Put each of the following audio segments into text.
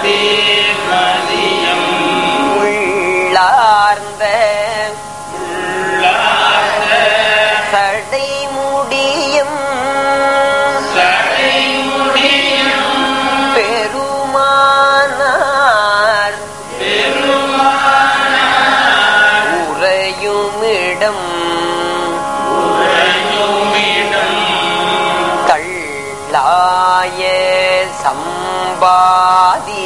உள்ளார்ந்த சடை முடியும் பெருமானார் உறையுமிடம் தள்ளாய சம்பாதி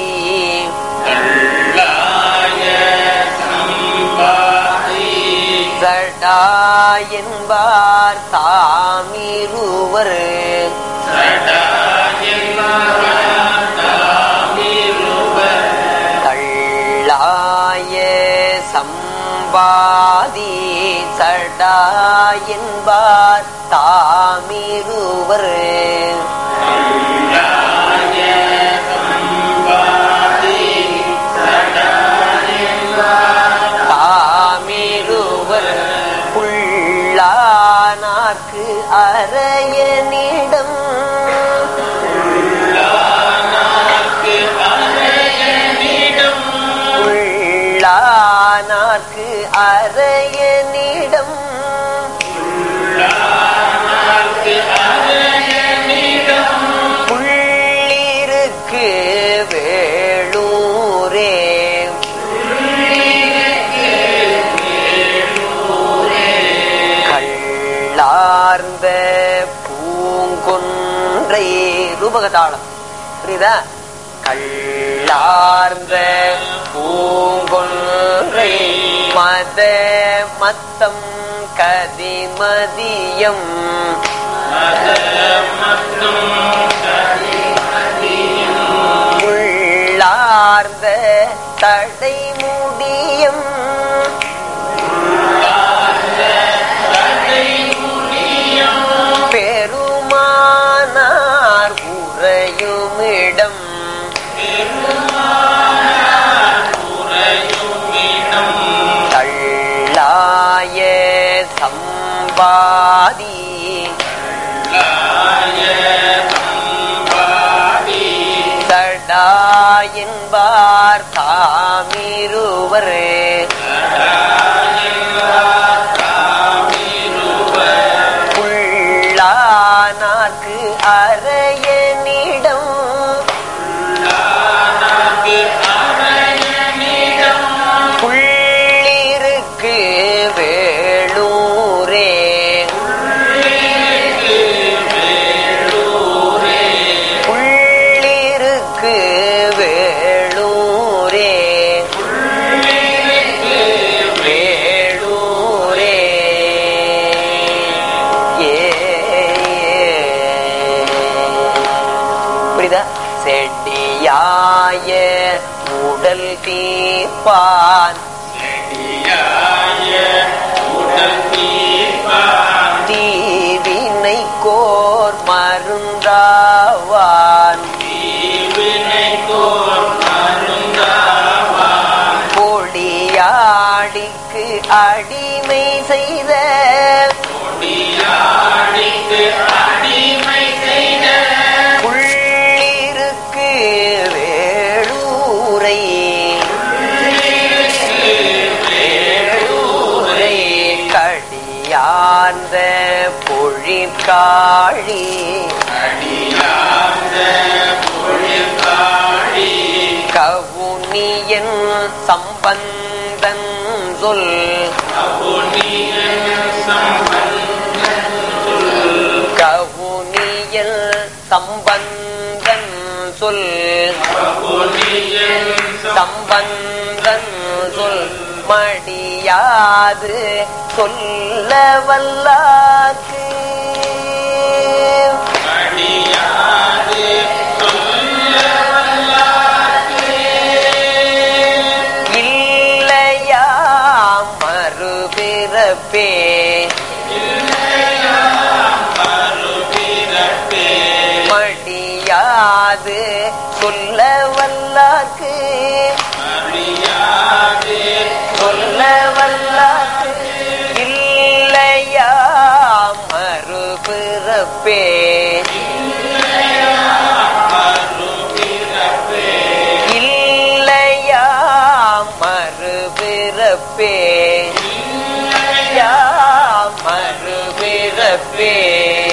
சடாயன்பார் தாமிருவர் தள்ளாய சம்பாதி சடாயன்பார் தாமிருவர் உள்ளானார்க்கு அரையனிடம் உள்ளானார்க்கு அரையனிடம் புள்ளிருக்கு வேளூரே கள்ளார்ந்த பூங்கொன்றை ரூபகதாளம் புரியுதா? கள்ளார்ந்த பூங்கொன்றை மத மத்தம் கதிமதியம் உள்ளார்ந்த தடை முடியும் பெருமானார் உறையுமிடம் தள்ளாய சம்பாதி சடாயன்பார் தாமிருவர் உள்ளானார்க்கு அரையனிடம் புள்ளிருக்கு வேளூரே புள்ளிருக்கு வேளூரே வேளூரே புரியுதா? செடியாய உடல் தீர்ப்பான் தீவினை கோர் மருந்தாவான் பொடியாடிக்கு அடிமை செய்த புள்ளிருக்கு வேளூரை கடியார்ந்த பொழிற்காழி கவுனியன் சம்பந்தன் சொல் கவுனியல் சம்பந்தன் சொல் சம்பந்தன் சொல் மடியாது சொல்ல வல்லாக்கு இல்லையா மறுபிறப்பே மடியாது சொல்ல வல்லாக்கு சொல்ல வல்லாக்கு இல்லையா மறுபிறப்பே மறுபிறப்பே